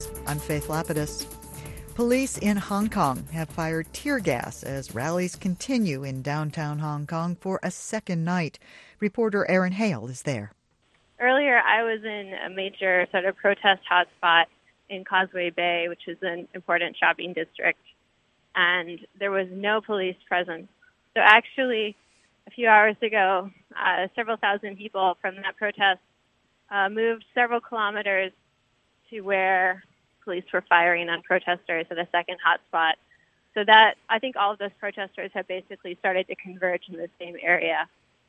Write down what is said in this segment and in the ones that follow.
I'm Faith Lapidus. Police in Hong Kong have fired tear gas as rallies continue in downtown Hong Kong for a second night. Reporter Erin Hale is there. Earlier, I was in a major sort of protest hotspot in Causeway Bay, which is an important shopping district, and there was no police presence. So actually, a few hours ago, several thousand people from that protest moved several kilometers to where police were firing on protesters at a second hotspot. So that, I think all of those protesters have basically started to converge in the same area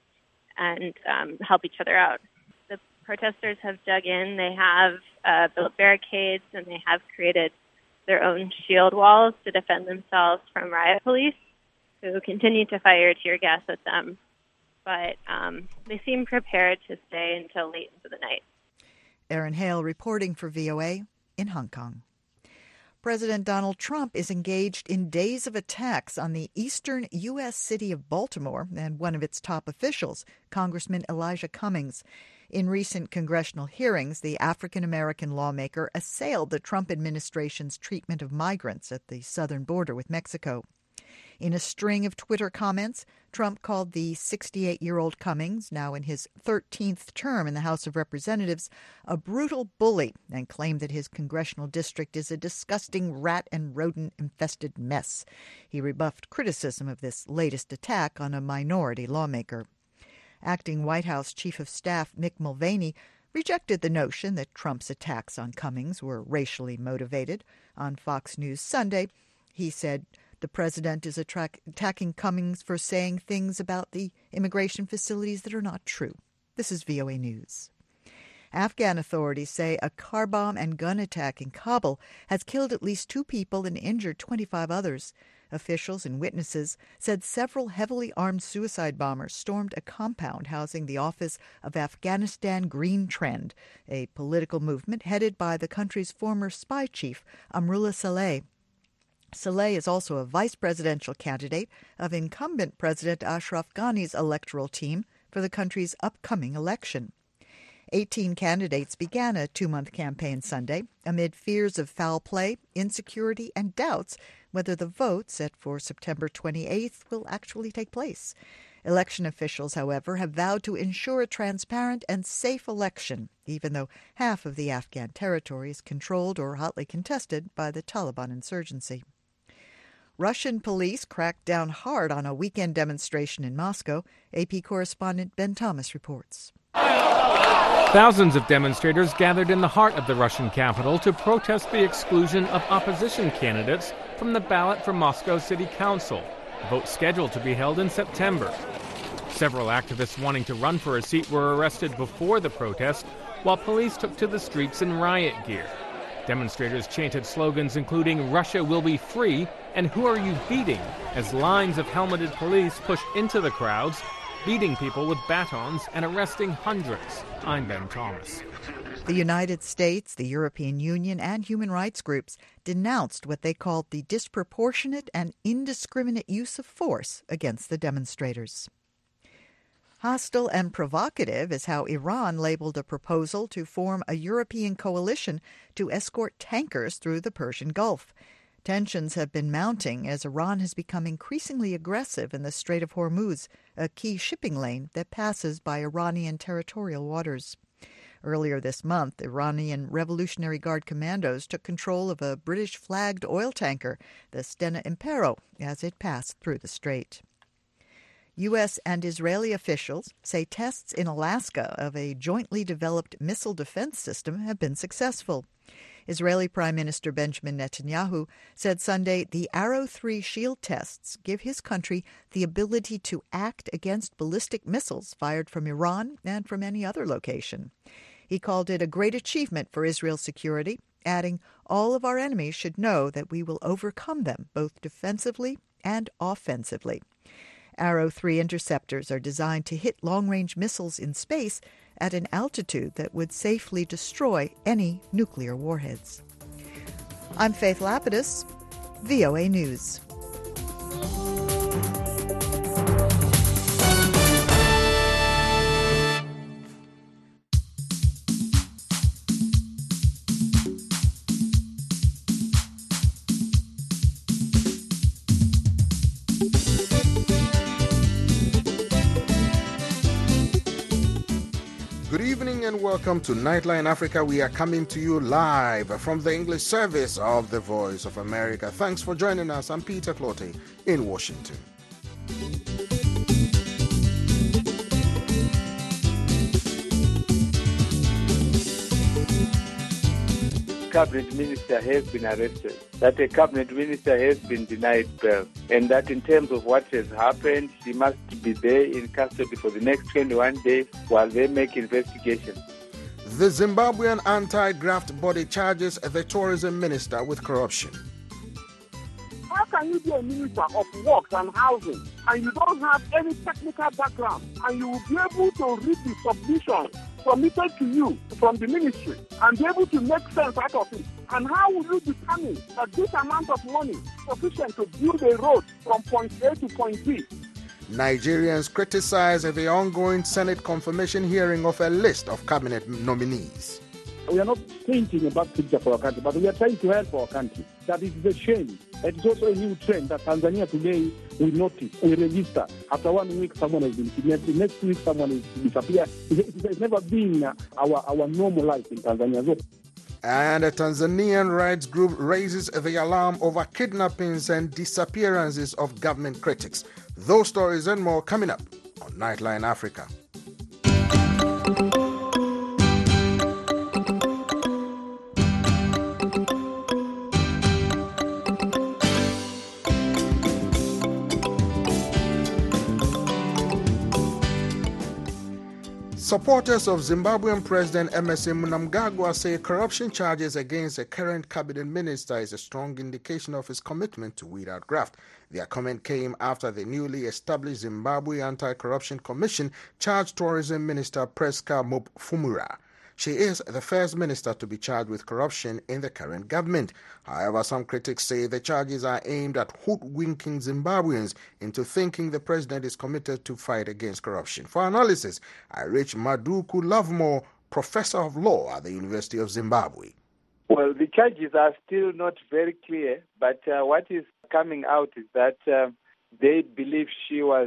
and help each other out. The protesters have dug in. They have built barricades, and they have created their own shield walls to defend themselves from riot police, who continue to fire tear gas at them. But they seem prepared to stay until late into the night. Erin Hale reporting for VOA in Hong Kong. President Donald Trump is engaged in days of attacks on the eastern U.S. city of Baltimore and one of its top officials, Congressman Elijah Cummings. In recent congressional hearings, the African-American lawmaker assailed the Trump administration's treatment of migrants at the southern border with Mexico. In a string of Twitter comments, Trump called the 68-year-old Cummings, now in his 13th term in the House of Representatives, a brutal bully and claimed that his congressional district is a disgusting rat and rodent-infested mess. He rebuffed criticism of this latest attack on a minority lawmaker. Acting White House Chief of Staff Mick Mulvaney rejected the notion that Trump's attacks on Cummings were racially motivated. On Fox News Sunday, he said the president is attacking Cummings for saying things about the immigration facilities that are not true. This is VOA News. Afghan authorities say a car bomb and gun attack in Kabul has killed at least 2 people and injured 25 others. Officials and witnesses said several heavily armed suicide bombers stormed a compound housing the office of Afghanistan Green Trend, a political movement headed by the country's former spy chief, Amrullah Saleh. Saleh is also a vice presidential candidate of incumbent President Ashraf Ghani's electoral team for the country's upcoming election. 18 candidates began a 2-month campaign Sunday amid fears of foul play, insecurity, and doubts whether the vote set for September 28th will actually take place. Election officials, however, have vowed to ensure a transparent and safe election, even though half of the Afghan territory is controlled or hotly contested by the Taliban insurgency. Russian police cracked down hard on a weekend demonstration in Moscow. AP correspondent Ben Thomas reports. Thousands of demonstrators gathered in the heart of the Russian capital to protest the exclusion of opposition candidates from the ballot for Moscow City Council, a vote scheduled to be held in September. Several activists wanting to run for a seat were arrested before the protest, while police took to the streets in riot gear. Demonstrators chanted slogans including "Russia will be free" and "Who are you beating?" as lines of helmeted police pushed into the crowds, beating people with batons and arresting hundreds. I'm Ben Thomas. The United States, the European Union, and human rights groups denounced what they called the disproportionate and indiscriminate use of force against the demonstrators. Hostile and provocative is how Iran labeled a proposal to form a European coalition to escort tankers through the Persian Gulf. Tensions have been mounting as Iran has become increasingly aggressive in the Strait of Hormuz, a key shipping lane that passes by Iranian territorial waters. Earlier this month, Iranian Revolutionary Guard commandos took control of a British-flagged oil tanker, the Stena Impero, as it passed through the strait. U.S. and Israeli officials say tests in Alaska of a jointly developed missile defense system have been successful. Israeli Prime Minister Benjamin Netanyahu said Sunday the Arrow 3 shield tests give his country the ability to act against ballistic missiles fired from Iran and from any other location. He called it a great achievement for Israel's security, adding, "All of our enemies should know that we will overcome them both defensively and offensively." Arrow 3 interceptors are designed to hit long-range missiles in space at an altitude that would safely destroy any nuclear warheads. I'm Faith Lapidus, VOA News. evening and welcome to Nightline Africa. We are coming to you live from the English service of the Voice of America. Thanks for joining us. I'm Peter Clottey in Washington. Cabinet minister has been arrested, that a cabinet minister has been denied bail, and that in terms of what has happened, she must be there in custody for the next 21 days while they make investigations. The Zimbabwean anti-graft body charges the tourism minister with corruption. How can you be a minister of works and housing and you don't have any technical background and you will be able to read the submission submitted to you from the ministry and be able to make sense out of it? And how will you determine that this amount of money is sufficient to build a road from point A to point B? Nigerians criticize the ongoing Senate confirmation hearing of a list of cabinet nominees. We are not painting a bad picture for our country, but we are trying to help our country. That is a shame. It's also a new trend that Tanzania today we notice, we register. After 1 week, someone has been kidnapped. The next week, someone has disappeared. It's never been our normal life in Tanzania. And a Tanzanian rights group raises the alarm over kidnappings and disappearances of government critics. Those stories and more coming up on Nightline Africa. Supporters of Zimbabwean President Emmerson Mnangagwa say corruption charges against the current cabinet minister is a strong indication of his commitment to weed out graft. Their comment came after the newly established Zimbabwe Anti-Corruption Commission charged Tourism Minister Priska Mupfumura. She is the first minister to be charged with corruption in the current government. However, some critics say the charges are aimed at hoodwinking Zimbabweans into thinking the president is committed to fight against corruption. For analysis, I reach Maduku Lovemore, professor of law at the University of Zimbabwe. Well, the charges are still not very clear, but what is coming out is that they believe she was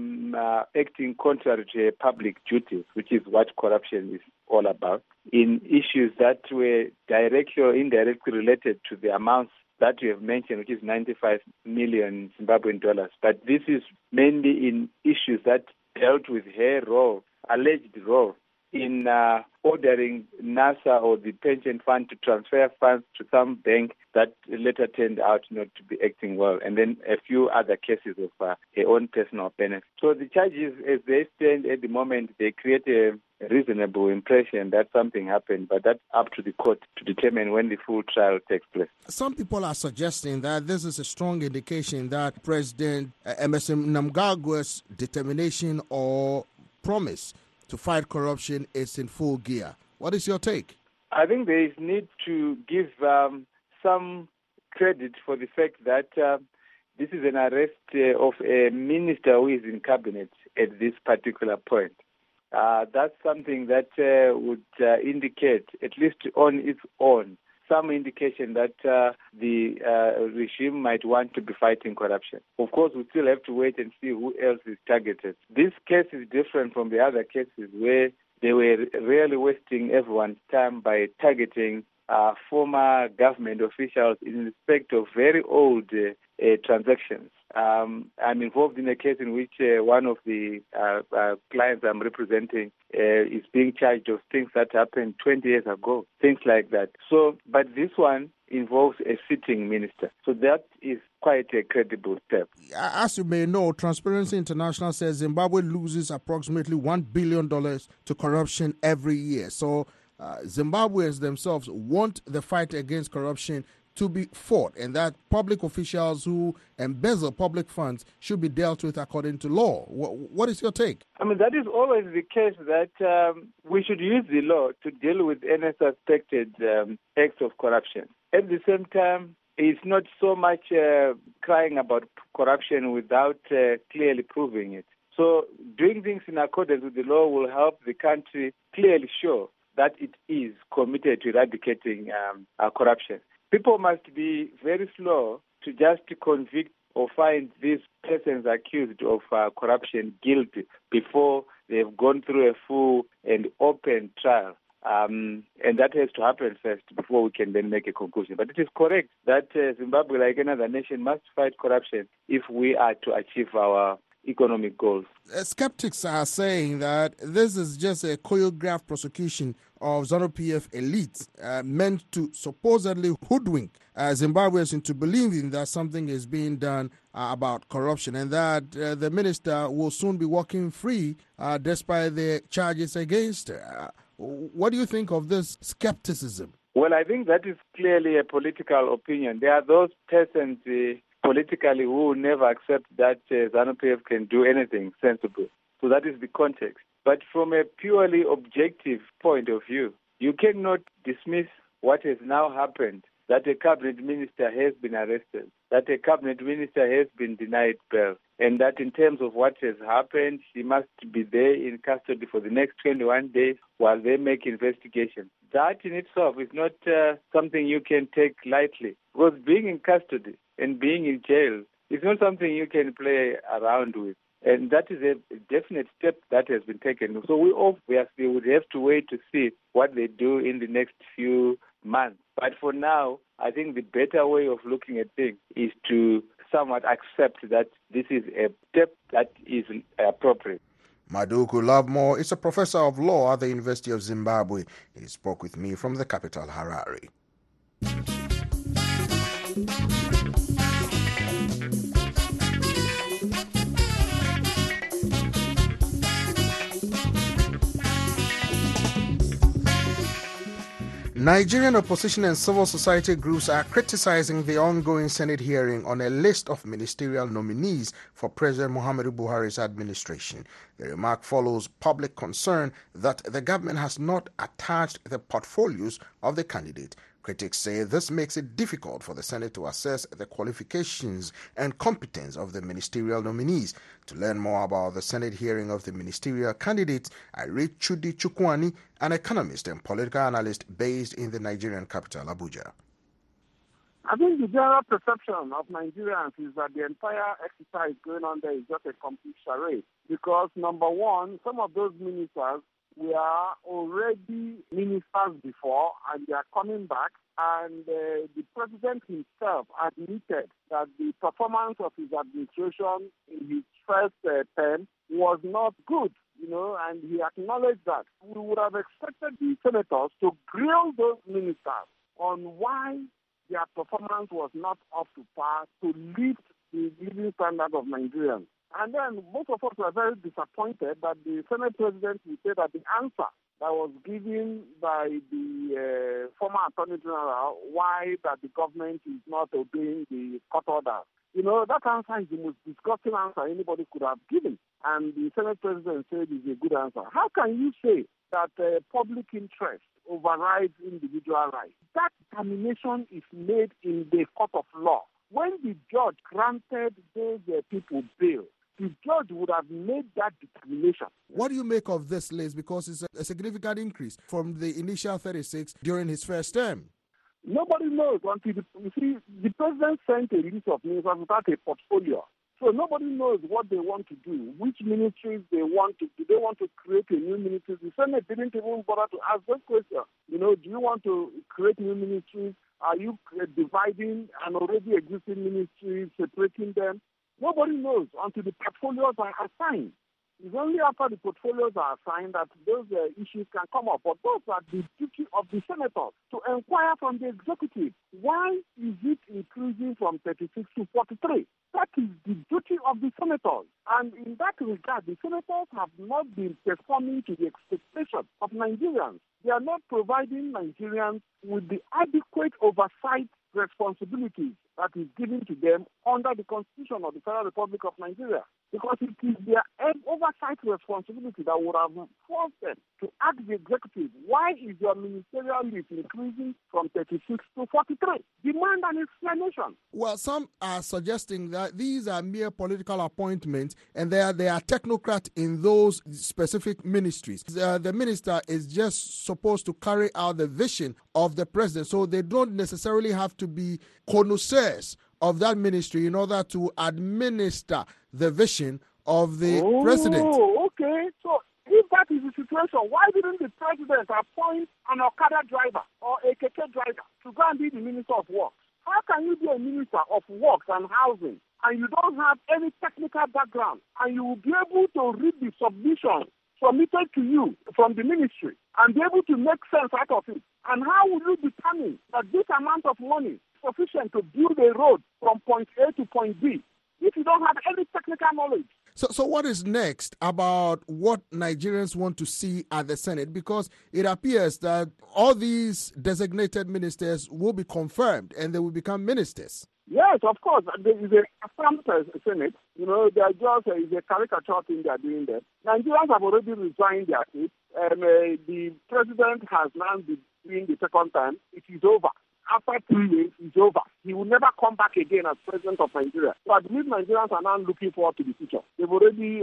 acting contrary to her public duties, which is what corruption is all about, in issues that were directly or indirectly related to the amounts that you have mentioned, which is 95 million Zimbabwean dollars. But this is mainly in issues that dealt with her role, alleged role, in ordering NASA or the pension fund to transfer funds to some bank that later turned out not to be acting well, and then a few other cases of her own personal benefit. So the charges, as they stand at the moment, they create a reasonable impression that something happened, but that's up to the court to determine when the full trial takes place. Some people are suggesting that this is a strong indication that President Emmerson Mnangagwa's determination or promise to fight corruption is in full gear. What is your take? I think there is need to give some credit for the fact that this is an arrest of a minister who is in cabinet at this particular point. That's something that would indicate, at least on its own, some indication that the regime might want to be fighting corruption. Of course, we still have to wait and see who else is targeted. This case is different from the other cases where they were really wasting everyone's time by targeting former government officials in respect of very old transactions. I'm involved in a case in which one of the clients I'm representing is being charged of things that happened 20 years ago, things like that. So, but this one involves a sitting minister. So that is quite a credible step. As you may know, Transparency International says Zimbabwe loses approximately $1 billion to corruption every year. So Zimbabweans themselves want the fight against corruption to be fought, and that public officials who embezzle public funds should be dealt with according to law. What is your take? I mean, that is always the case, that we should use the law to deal with any suspected acts of corruption. At the same time, it's not so much crying about corruption without clearly proving it. So doing things in accordance with the law will help the country clearly show that it is committed to eradicating corruption. People must be very slow to just convict or find these persons accused of corruption guilty before they've gone through a full and open trial. And that has to happen first before we can then make a conclusion. But it is correct that Zimbabwe, like another nation, must fight corruption if we are to achieve our economic goals. Skeptics are saying that this is just a choreographed prosecution of ZANU-PF elites meant to supposedly hoodwink Zimbabweans into believing that something is being done about corruption and that the minister will soon be walking free despite the charges against her. What do you think of this skepticism? Well, I think that is clearly a political opinion. There are those persons politically who never accept that ZANU-PF can do anything sensible. So that is the context. But from a purely objective point of view, you cannot dismiss what has now happened, that a cabinet minister has been arrested, that a cabinet minister has been denied bail, and that in terms of what has happened, she must be there in custody for the next 21 days while they make investigations. That in itself is not something you can take lightly, because being in custody and being in jail is not something you can play around with. And that is a definite step that has been taken. So we obviously would have to wait to see what they do in the next few months. But for now, I think the better way of looking at things is to somewhat accept that this is a step that is appropriate. Maduku Lovemore is a professor of law at the University of Zimbabwe. He spoke with me from the capital, Harare. Nigerian opposition and civil society groups are criticizing the ongoing Senate hearing on a list of ministerial nominees for President Muhammadu Buhari's administration. The remark follows public concern that the government has not attached the portfolios of the candidate. Critics say this makes it difficult for the Senate to assess the qualifications and competence of the ministerial nominees. To learn more about the Senate hearing of the ministerial candidates, I read Chudi Chukwani, an economist and political analyst based in the Nigerian capital, Abuja. I think the general perception of Nigerians is that the entire exercise going on there is just a complete charade. Because, number one, some of those ministers were already ministers before, and they are coming back. And the president himself admitted that the performance of his administration in his first term was not good, and he acknowledged that. We would have expected the senators to grill those ministers on why their performance was not up to par to lift the living standard of Nigerians. And then most of us were very disappointed that the Senate President would say that the answer that was given by the former Attorney General, why that the government is not obeying the court order. That answer is the most disgusting answer anybody could have given. And the Senate President said it's a good answer. How can you say that public interest overrides individual rights? That determination is made in the court of law. When the judge granted those people bail, the judge would have made that determination. What do you make of this, Liz? Because it's a significant increase from the initial 36 during his first term. Nobody knows until the president sent a list of ministers without a portfolio. So nobody knows what they want to do, which ministries they want to do. They want to create a new ministry. The Senate didn't even bother to ask this question. Do you want to create new ministries? Are you dividing an already existing ministry, separating them? Nobody knows until the portfolios are assigned. It's only after the portfolios are assigned that those issues can come up. But those are the duty of the senators to inquire from the executive. Why is it increasing from 36 to 43? That is the duty of the senators. And in that regard, the senators have not been performing to the expectation of Nigerians. They are not providing Nigerians with the adequate oversight responsibilities that is given to them under the Constitution of the Federal Republic of Nigeria. Because it is their oversight responsibility that would have forced them to ask the executive, why is your ministerial list increasing from 36 to 43? Demand an explanation. Well, some are suggesting that these are mere political appointments and they are technocrats in those specific ministries. The minister is just supposed to carry out the vision of the president, so they don't necessarily have to be connoisseurs of that ministry in order to administer the vision of the president. Oh, okay. So if that is the situation, why didn't the president appoint an Okada driver or a Keke driver to go and be the Minister of Works? How can you be a Minister of Works and Housing and you don't have any technical background and you will be able to read the submission submitted to you from the ministry and be able to make sense out of it? And how will you determine that this amount of money is sufficient to build a road from point A to point B if you don't have any technical knowledge? So what is next about what Nigerians want to see at the Senate? Because it appears that all these designated ministers will be confirmed and they will become ministers. Yes, of course. There is a confirmed Senate. You know, there is a caricature thing they are doing there. Nigerians have already resigned their seats. The president has now been doing the second time. It is over. After 3 years, it's over. He will never come back again as president of Nigeria. So I believe Nigerians are now looking forward to the future. They've already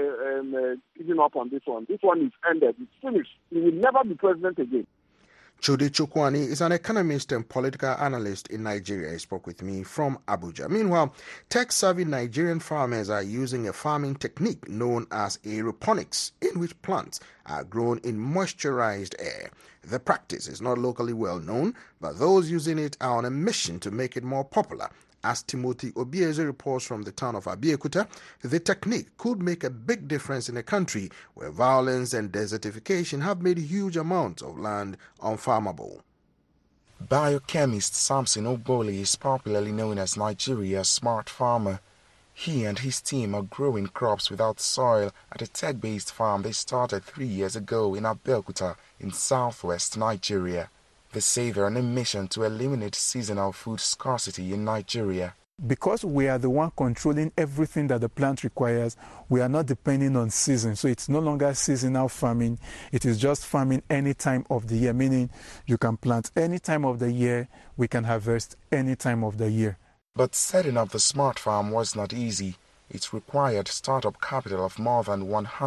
given up on this one. This one is ended. It's finished. He will never be president again. Chudi Chukwani is an economist and political analyst in Nigeria. He spoke with me from Abuja. Meanwhile, tech-savvy Nigerian farmers are using a farming technique known as aeroponics, in which plants are grown in moisturized air. The practice is not locally well known, but those using it are on a mission to make it more popular. As Timothy Obieze reports from the town of Abeokuta, the technique could make a big difference in a country where violence and desertification have made huge amounts of land unfarmable. Biochemist Samson Ogboli is popularly known as Nigeria's smart farmer. He and his team are growing crops without soil at a tech-based farm they started 3 years ago in Abeokuta in southwest Nigeria. They say they're on a mission to eliminate seasonal food scarcity in Nigeria. Because we are the one controlling everything that the plant requires, we are not depending on season. So it's no longer seasonal farming. It is just farming any time of the year, meaning you can plant any time of the year, we can harvest any time of the year. But setting up the smart farm was not easy. It required startup capital of more than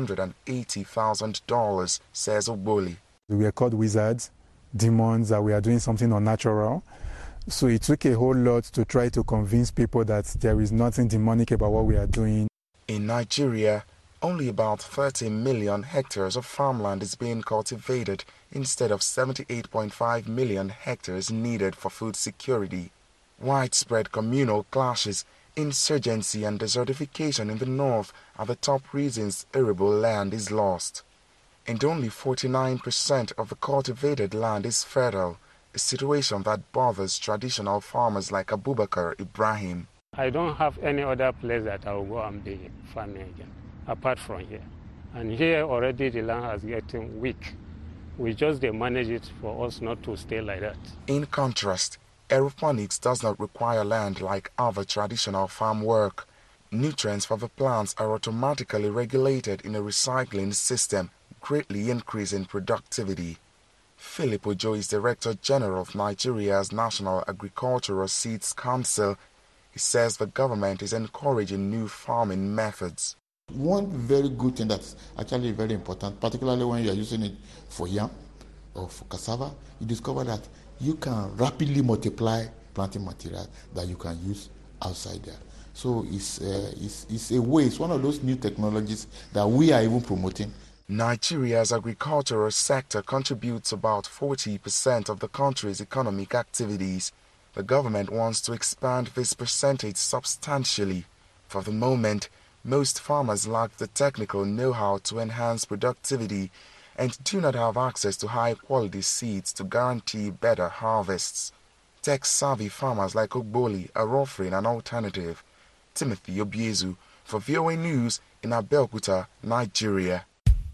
$180,000, says Ogboli. We are called wizards, demons, that we are doing something unnatural. So it took a whole lot to try to convince people that there is nothing demonic about what we are doing. In Nigeria, only about 30 million hectares of farmland is being cultivated instead of 78.5 million hectares needed for food security. Widespread communal clashes, insurgency and desertification in the north are the top reasons arable land is lost. And only 49% of the cultivated land is fertile, a situation that bothers traditional farmers like Abubakar Ibrahim. I don't have any other place that I will go and be farming again, apart from here. And here already the land has getting weak. We just manage it for us not to stay like that. In contrast, aeroponics does not require land like other traditional farm work. Nutrients for the plants are automatically regulated in a recycling system, greatly increasing productivity. Philip Ojo is Director General of Nigeria's National Agricultural Seeds Council. He says the government is encouraging new farming methods. One very good thing that's actually very important, particularly when you are using it for yam or for cassava, you discover that you can rapidly multiply planting material that you can use outside there. So it's a way, it's one of those new technologies that we are even promoting. Nigeria's agricultural sector contributes about 40% of the country's economic activities. The government wants to expand this percentage substantially. For the moment, most farmers lack the technical know-how to enhance productivity and do not have access to high-quality seeds to guarantee better harvests. Tech-savvy farmers like Ogboli are offering an alternative. Timothy Obieze for VOA News in Abeokuta, Nigeria.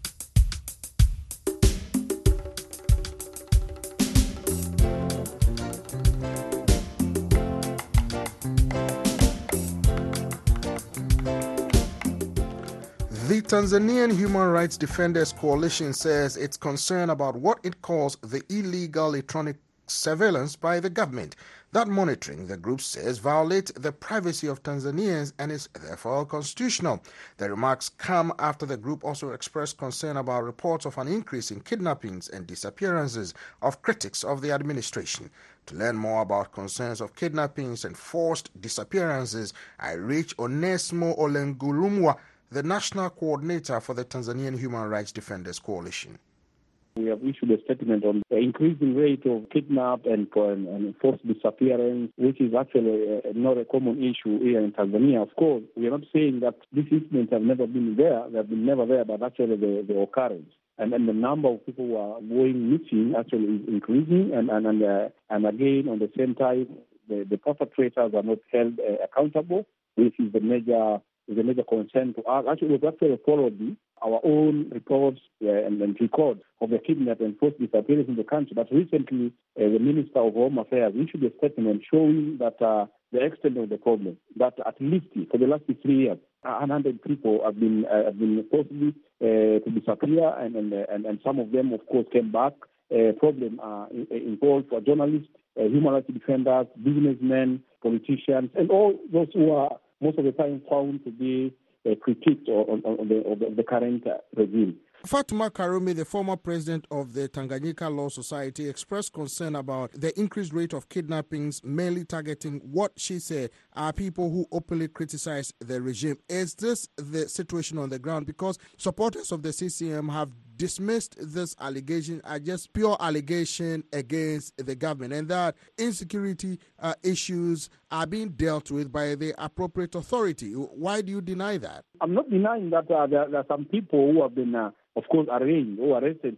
The Tanzanian Human Rights Defenders Coalition says it's concerned about what it calls the illegal electronic surveillance by the government. That monitoring, the group says, violates the privacy of Tanzanians and is therefore unconstitutional. The remarks come after the group also expressed concern about reports of an increase in kidnappings and disappearances of critics of the administration. To learn more about concerns of kidnappings and forced disappearances, I reached Onesmo Olengulumwa, the national coordinator for the Tanzanian Human Rights Defenders Coalition. We have issued a statement on the increasing rate of kidnap and forced disappearance, which is actually not a common issue here in Tanzania. Of course, we are not saying that these incidents have never been there. They have been never there, but actually the occurrence. And the number of people who are going missing actually is increasing. And again, on the same time, the perpetrators are not held accountable, which is the major concern to us. Actually, we've actually followed our own reports and records of the kidnap and forced disappearance in the country. But recently, the Minister of Home Affairs issued a statement showing that the extent of the problem, that at least for the last 3 years, 100 people have been forcibly to disappear, and some of them, of course, came back. Problem involved journalists, human rights defenders, businessmen, politicians, and all those who are most of the time found to be critiqued of the current regime. Fatuma Karume, the former president of the Tanganyika Law Society, expressed concern about the increased rate of kidnappings, mainly targeting what she said are people who openly criticize the regime. Is this the situation on the ground? Because supporters of the CCM have dismissed this allegation as just pure allegation against the government, and that insecurity issues are being dealt with by the appropriate authority. Why do you deny that? I'm not denying that there are some people who have been, of course, arrested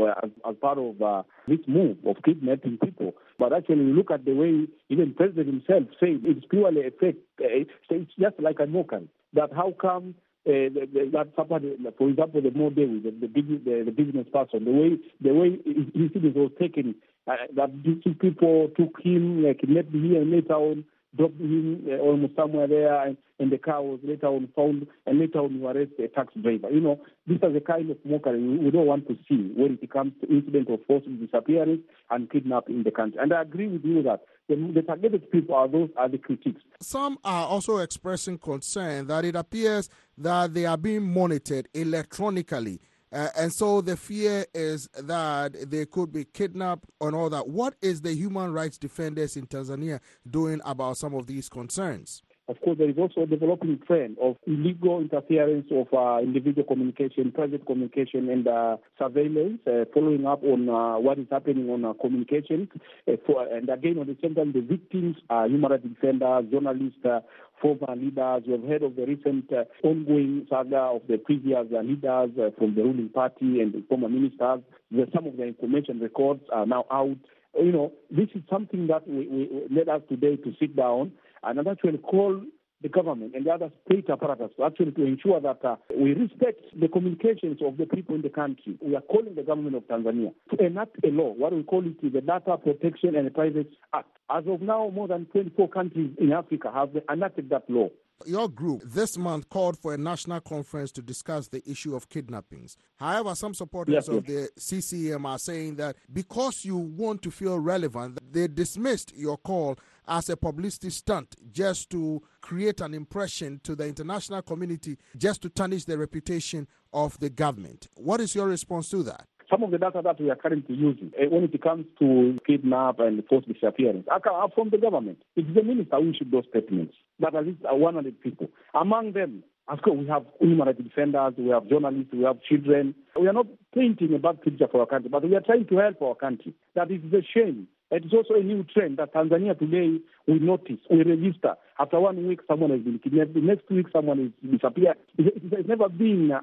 as part of this move of kidnapping people. But actually, we look at the way even the president himself said it's purely a fake. It's just like a mockery. That how come that somebody, for example, the Model, the business person, the way his was taken, that these two people took him, kidnapped him, and later on dropped him almost somewhere there, and the car was later on found, and later on you arrest a taxi driver. These are the kind of mockery we don't want to see when it comes to incident of forced disappearance and kidnapping in the country. And I agree with you that the targeted people are the critics. Some are also expressing concern that it appears that they are being monitored electronically. And so the fear is that they could be kidnapped and all that. What is the human rights defenders in Tanzania doing about some of these concerns? Of course, there is also a developing trend of illegal interference of individual communication, private communication, and surveillance, following up on what is happening on communication. And again, on the same time, the victims are human rights defenders, journalists, former leaders. We have heard of the recent ongoing saga of the previous leaders from the ruling party and the former ministers. Some of the information records are now out. This is something that we led us today to sit down and actually call the government and the other state apparatus to ensure that we respect the communications of the people in the country. We are calling the government of Tanzania to enact a law, what we call it the Data Protection and Privacy Act. As of now, more than 24 countries in Africa have enacted that law. Your group this month called for a national conference to discuss the issue of kidnappings. However, some supporters of the CCM are saying that because you want to feel relevant, they dismissed your call as a publicity stunt just to create an impression to the international community, just to tarnish the reputation of the government. What is your response to that? Some of the data that we are currently using when it comes to kidnap and forced disappearance are from the government. It's the minister who issued those statements. That at least 100 people. Among them, of course, we have human rights defenders, we have journalists, we have children. We are not painting a bad picture for our country, but we are trying to help our country. That is a shame. It is also a new trend that Tanzania today we notice, we register. After 1 week, someone has been kidnapped. The next week, someone has disappeared. It's never been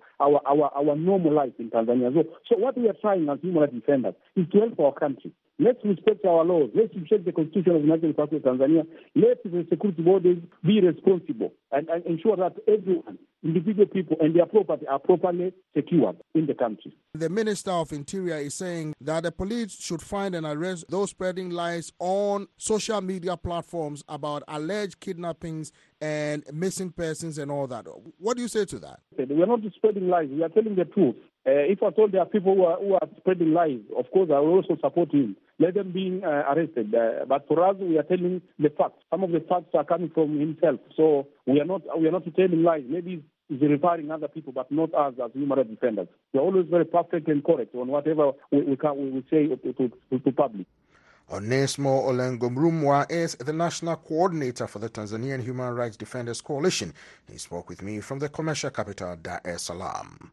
our normal life in Tanzania. So what we are trying as human rights defenders is to help our country. Let's respect our laws. Let's respect the Constitution of the National Republic of Tanzania. Let the security bodies be responsible and ensure that everyone, individual people and their property are properly secured in the country. The Minister of Interior is saying that the police should find and arrest those spreading lies on social media platforms about alleged kidnappings and missing persons and all that. What do you say to that? We are not spreading lies. We are telling the truth. If I told there are people who are spreading lies, of course I will also support him. let them be arrested. But for us, we are telling the facts. Some of the facts are coming from himself. So we are not telling lies. Maybe he's referring other people, but not us as human rights defenders. We are always very perfect and correct on whatever we say to public. Onesmo Olengomrumwa is the national coordinator for the Tanzanian Human Rights Defenders Coalition. He spoke with me from the commercial capital, Dar es Salaam.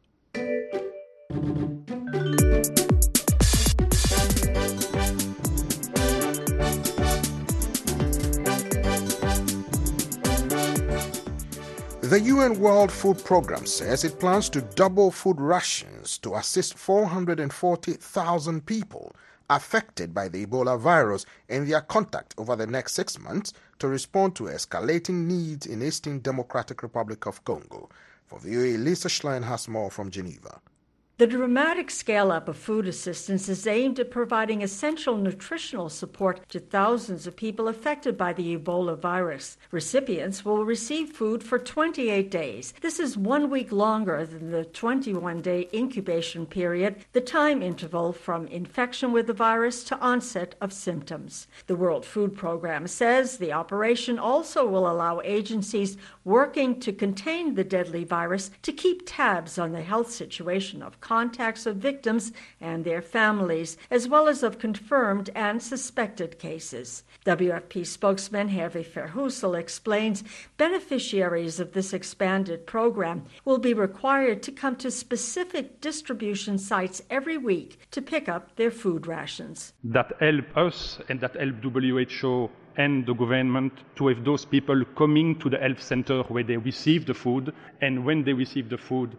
The UN World Food Programme says it plans to double food rations to assist 440,000 people affected by the Ebola virus and their contact over the next 6 months to respond to escalating needs in Eastern Democratic Republic of Congo. For VOA, Lisa Schlein has more from Geneva. The dramatic scale-up of food assistance is aimed at providing essential nutritional support to thousands of people affected by the Ebola virus. Recipients will receive food for 28 days. This is 1 week longer than the 21-day incubation period, the time interval from infection with the virus to onset of symptoms. The World Food Programme says the operation also will allow agencies working to contain the deadly virus to keep tabs on the health situation of contacts of victims and their families, as well as of confirmed and suspected cases. WFP spokesman Hervé Verheussel explains beneficiaries of this expanded program will be required to come to specific distribution sites every week to pick up their food rations. That help us and that help WHO and the government to have those people coming to the health center where they receive the food, and when they receive the food,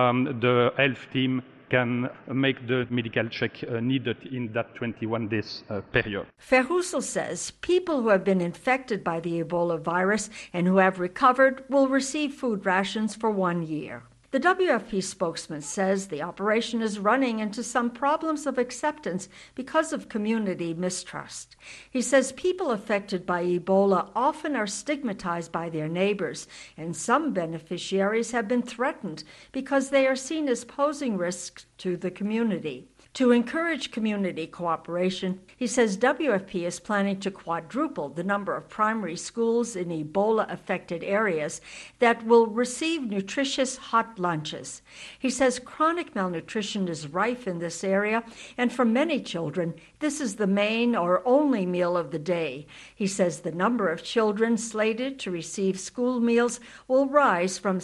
the health team can make the medical check needed in that 21 days period. Verheussel says people who have been infected by the Ebola virus and who have recovered will receive food rations for 1 year. The WFP spokesman says the operation is running into some problems of acceptance because of community mistrust. He says people affected by Ebola often are stigmatized by their neighbors, and some beneficiaries have been threatened because they are seen as posing risks to the community. To encourage community cooperation, he says WFP is planning to quadruple the number of primary schools in Ebola-affected areas that will receive nutritious hot lunches. He says chronic malnutrition is rife in this area, and for many children, this is the main or only meal of the day. He says the number of children slated to receive school meals will rise from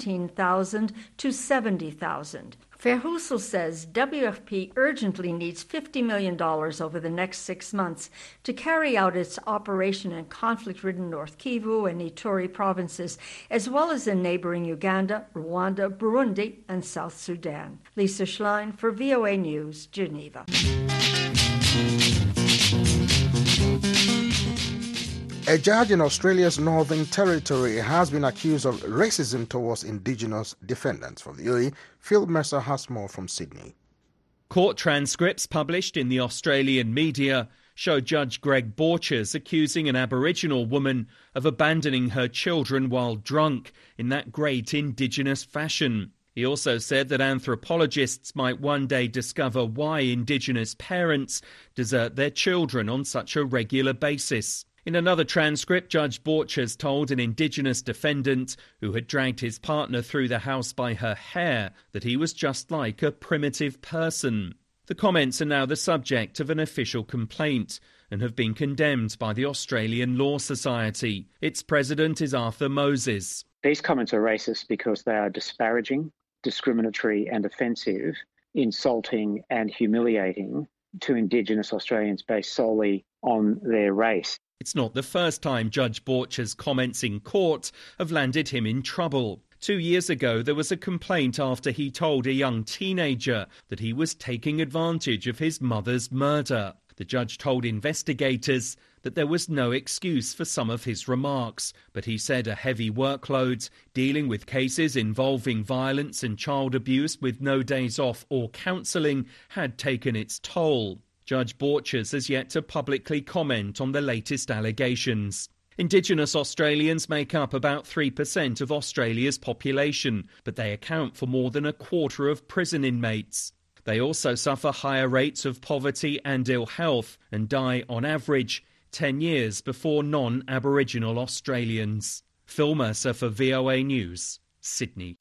17,000 to 70,000. Verheussel says WFP urgently needs $50 million over the next 6 months to carry out its operation in conflict-ridden North Kivu and Ituri provinces, as well as in neighboring Uganda, Rwanda, Burundi, and South Sudan. Lisa Schlein for VOA News, Geneva. A judge in Australia's Northern Territory has been accused of racism towards Indigenous defendants. For the VOA, Phil Mercer has more from Sydney. Court transcripts published in the Australian media show Judge Greg Borchers accusing an Aboriginal woman of abandoning her children while drunk in that great Indigenous fashion. He also said that anthropologists might one day discover why Indigenous parents desert their children on such a regular basis. In another transcript, Judge Borchers told an Indigenous defendant who had dragged his partner through the house by her hair that he was just like a primitive person. The comments are now the subject of an official complaint and have been condemned by the Australian Law Society. Its president is Arthur Moses. These comments are racist because they are disparaging, discriminatory and offensive, insulting and humiliating to Indigenous Australians based solely on their race. It's not the first time Judge Borchers' comments in court have landed him in trouble. 2 years ago, there was a complaint after he told a young teenager that he was taking advantage of his mother's murder. The judge told investigators that there was no excuse for some of his remarks, but he said a heavy workload, dealing with cases involving violence and child abuse with no days off or counselling, had taken its toll. Judge Borchers has yet to publicly comment on the latest allegations. Indigenous Australians make up about 3% of Australia's population, but they account for more than a quarter of prison inmates. They also suffer higher rates of poverty and ill health and die, on average, 10 years before non-Aboriginal Australians. Phil Mercer for VOA News, Sydney.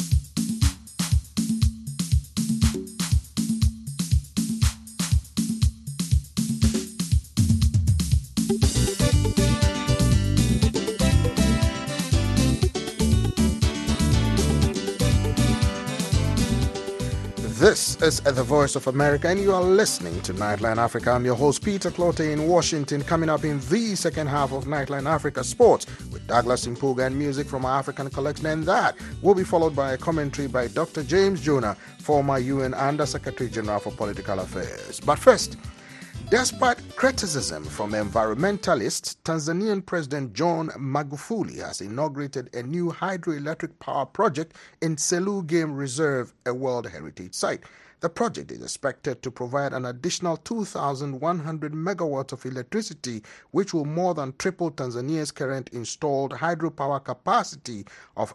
This is The Voice of America, and you are listening to Nightline Africa. I'm your host, Peter Clote, in Washington. Coming up in the second half of Nightline Africa Sports with Douglas Mpuga and music from our African collection, and that will be followed by a commentary by Dr. James Jonah, former UN Under-Secretary General for Political Affairs. But first, despite criticism from environmentalists, Tanzanian President John Magufuli has inaugurated a new hydroelectric power project in Selous Game Reserve, a World Heritage Site. The project is expected to provide an additional 2,100 megawatts of electricity, which will more than triple Tanzania's current installed hydropower capacity of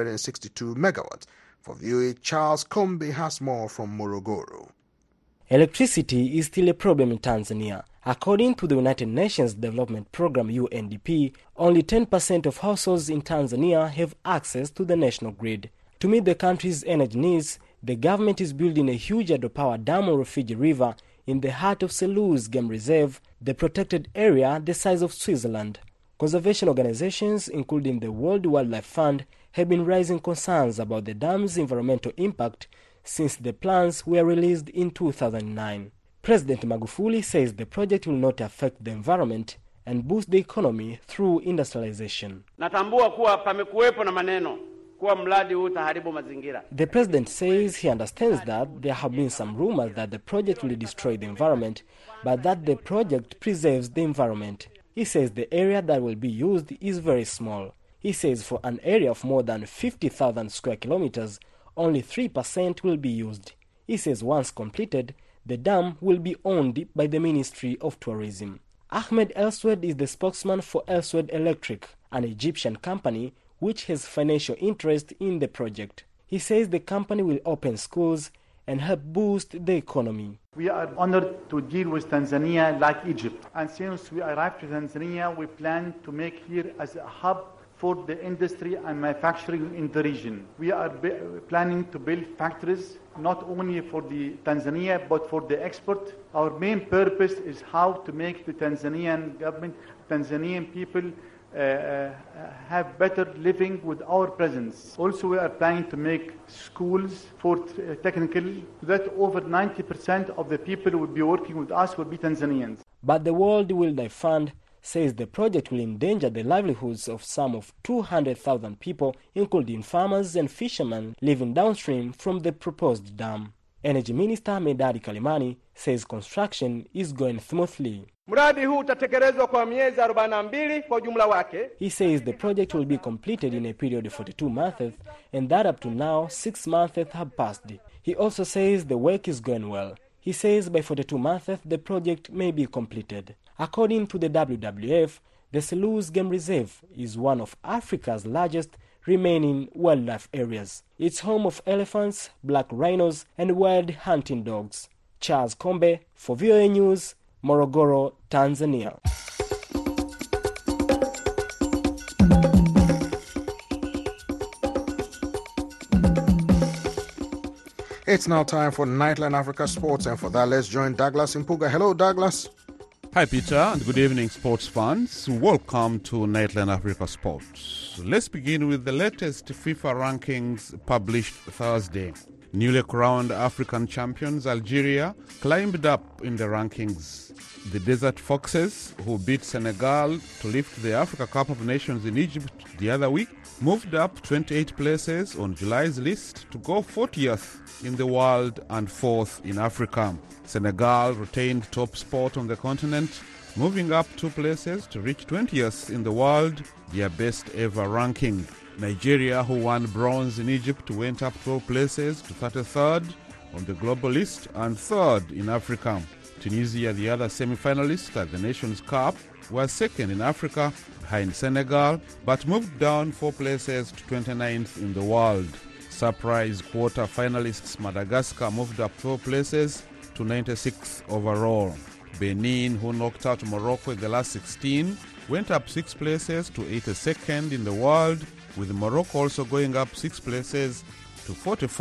562 megawatts. For VOA, Charles Kombe has more from Morogoro. Electricity is still a problem in Tanzania. According to the United Nations Development Programme UNDP, only 10% of households in Tanzania have access to the national grid. To meet the country's energy needs, the government is building a huge hydropower dam on Rufiji River in the heart of Selous Game Reserve, the protected area the size of Switzerland. Conservation organizations, including the World Wildlife Fund, have been raising concerns about the dam's environmental impact since the plans were released in 2009. President Magufuli says the project will not affect the environment and boost the economy through industrialization. Natambua kuwa pamekuwepo na maneno kuwa mradi huu utaharibu mazingira. The president says he understands that there have been some rumors that the project will destroy the environment, but that the project preserves the environment. He says the area that will be used is very small. He says for an area of more than 50,000 square kilometers, only 3% will be used. He says once completed, the dam will be owned by the Ministry of Tourism. Ahmed Elswed is the spokesman for Elswed Electric, an Egyptian company which has financial interest in the project. He says the company will open schools and help boost the economy. We are honored to deal with Tanzania like Egypt. And since we arrived to Tanzania, we plan to make here as a hub for the industry and manufacturing in the region. We are planning to build factories not only for the Tanzania but for the export. Our main purpose is how to make the Tanzanian government, Tanzanian people have better living with our presence. Also, we are planning to make schools for technical, so that over 90% of the people who will be working with us will be Tanzanians. But the World Wildlife Fund says the project will endanger the livelihoods of some of 200,000 people, including farmers and fishermen living downstream from the proposed dam. Energy Minister Medadi Kalimani says construction is going smoothly. Mradi huu utatekelezwa kwa miezi 42 kwa jumla wake. He says the project will be completed in a period of 42 months and that up to now 6 months have passed. He also says the work is going well. He says by 42 months the project may be completed. According to the WWF, the Selous Game Reserve is one of Africa's largest remaining wildlife areas. It's home of elephants, black rhinos, and wild hunting dogs. Charles Kombe for VOA News, Morogoro, Tanzania. It's now time for Nightline Africa Sports, and for that, let's join Douglas Mpuga. Hello, Douglas. Hi, Peter, and good evening, sports fans. Welcome to Nightline Africa Sports. Let's begin with the latest FIFA rankings published Thursday. Newly crowned African champions Algeria climbed up in the rankings. The Desert Foxes, who beat Senegal to lift the Africa Cup of Nations in Egypt the other week, moved up 28 places on July's list to go 40th in the world and 4th in Africa. Senegal retained top spot on the continent, moving up 2 places to reach 20th in the world, their best ever ranking. Nigeria, who won bronze in Egypt, went up 12 places to 33rd on the global list and 3rd in Africa. Tunisia, the other semi-finalists at the Nations Cup, were 2nd in Africa behind Senegal, but moved down 4 places to 29th in the world. Surprise quarter finalists Madagascar moved up 4 places to 96th overall. Benin, who knocked out Morocco in the last 16, went up 6 places to 82nd in the world, with Morocco also going up 6 places to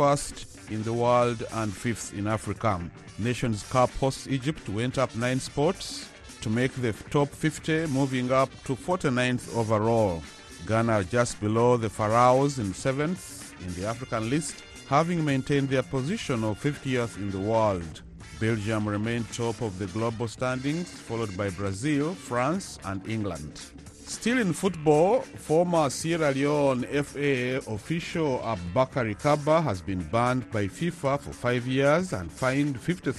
41st in the world and 5th in Africa. Nations Cup hosts Egypt went up 9 spots to make the top 50, moving up to 49th overall. Ghana are just below the Pharaohs in 7th in the African list, having maintained their position of 50th in the world. Belgium remained top of the global standings, followed by Brazil, France, and England. Still in football, former Sierra Leone FA official Abubakar Kaba has been banned by FIFA for 5 years and fined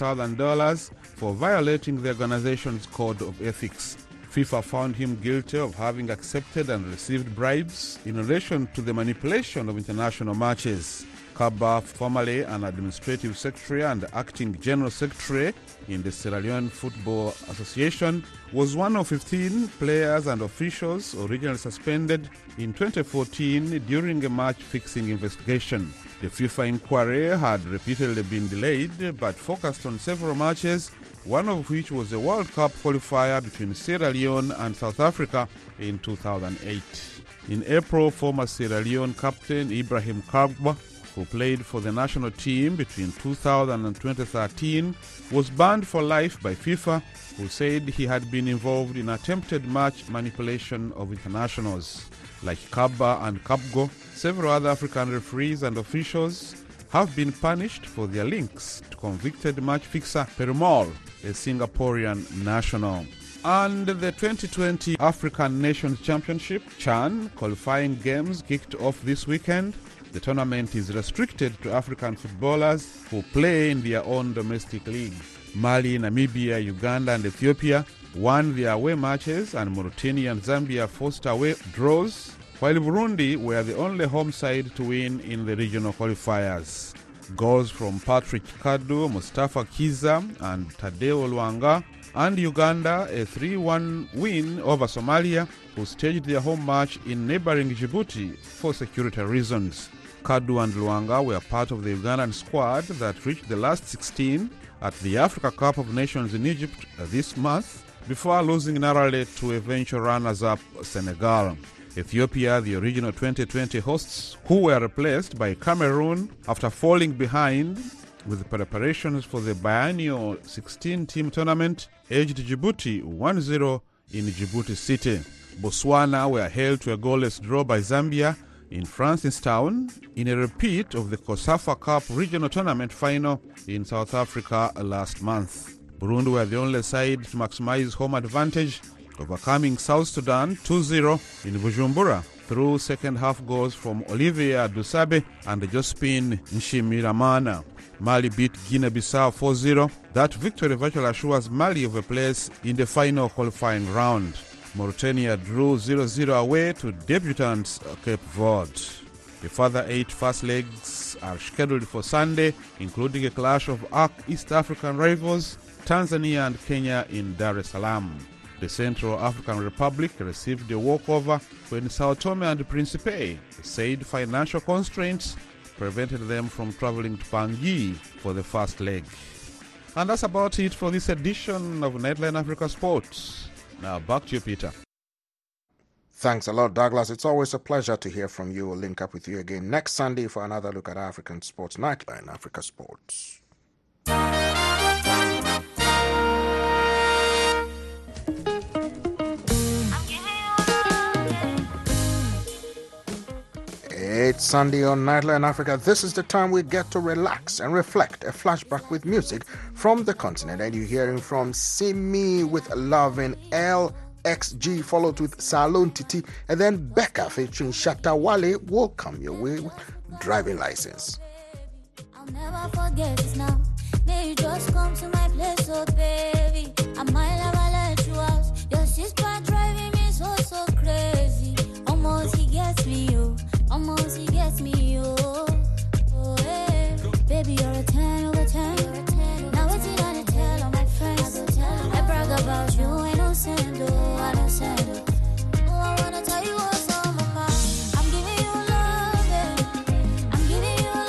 $50,000 for violating the organization's code of ethics. FIFA found him guilty of having accepted and received bribes in relation to the manipulation of international matches. Kaba, formerly an administrative secretary and acting general secretary in the Sierra Leone Football Association, was one of 15 players and officials originally suspended in 2014 during a match-fixing investigation. The FIFA inquiry had repeatedly been delayed but focused on several matches, one of which was a World Cup qualifier between Sierra Leone and South Africa in 2008. In April, former Sierra Leone captain Ibrahim Karbwa, who played for the national team between 2000 and 2013, was banned for life by FIFA, who said he had been involved in attempted match manipulation of internationals. Like Kaba and Kabgo, several other African referees and officials have been punished for their links to convicted match fixer Perumal, a Singaporean national. And the 2020 African Nations Championship, CHAN, qualifying games kicked off this weekend. The tournament is restricted to African footballers who play in their own domestic league. Mali, Namibia, Uganda and Ethiopia won their away matches, and Mauritania and Zambia forced away draws, while Burundi were the only home side to win in the regional qualifiers. Goals from Patrick Kadu, Mustafa Kiza and Tadeo Luanga, and Uganda a 3-1 win over Somalia, who staged their home match in neighboring Djibouti for security reasons. Kadu and Luanga were part of the Ugandan squad that reached the last 16 at the Africa Cup of Nations in Egypt this month, before losing narrowly to eventual runners-up Senegal. Ethiopia, the original 2020 hosts, who were replaced by Cameroon after falling behind with preparations for the biennial 16-team tournament, edged Djibouti 1-0 in Djibouti City. Botswana were held to a goalless draw by Zambia in Francistown in a repeat of the COSAFA Cup regional tournament final in South Africa last month. Burundi were the only side to maximize home advantage, overcoming South Sudan 2-0 in Bujumbura through second-half goals from Olivier Dusabe and Josephine Nshimiramana. Mali beat Guinea-Bissau 4-0. That victory virtually assures Mali of a place in the final qualifying round. Mauritania drew 0-0 away to debutants Cape Verde. The further 8 first legs are scheduled for Sunday, including a clash of ARC East African rivals, Tanzania and Kenya in Dar es Salaam. The Central African Republic received a walkover when Sao Tome and Principe said financial constraints prevented them from traveling to Bangui for the first leg. And that's about it for this edition of Nightline Africa Sports. Now back to you, Peter. Thanks a lot, Douglas. It's always a pleasure to hear from you. We'll link up with you again next Sunday for another look at African sports. Nightline Africa Sports. It's Sunday on Nightline Africa. This is the time we get to relax and reflect. A flashback with music from the continent. And you're hearing from Simi with Lovin' LXG, followed with Salon Titi, and then Becca featuring Shatta Wale will come your way with Driving License. I'll never forget this now. May you just come to my place, oh baby. I might never let you out. Your sister driving me so crazy. Almost he gets me, oh. Almost he gets me, oh, hey. Baby, you're a 10 over 10. Now it's in on the tell all my friends. I brag about you, I don't send, oh, I don't send, oh. Oh, I wanna tell you what's on my mind. I'm giving you love, I'm giving you